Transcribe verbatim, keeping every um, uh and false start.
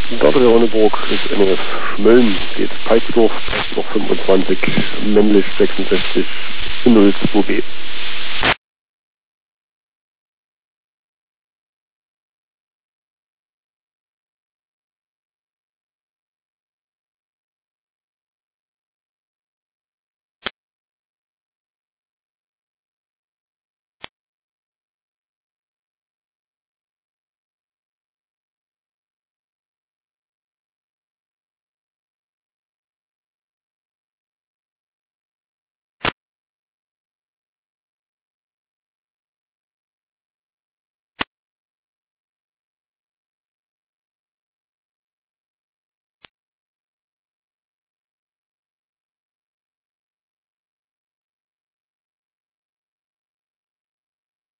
Gabriel Ronneburg ist N R F Schmölln, geht Peitsdorf, noch fünfundzwanzig, männlich sechsundsechzig, null zwei B.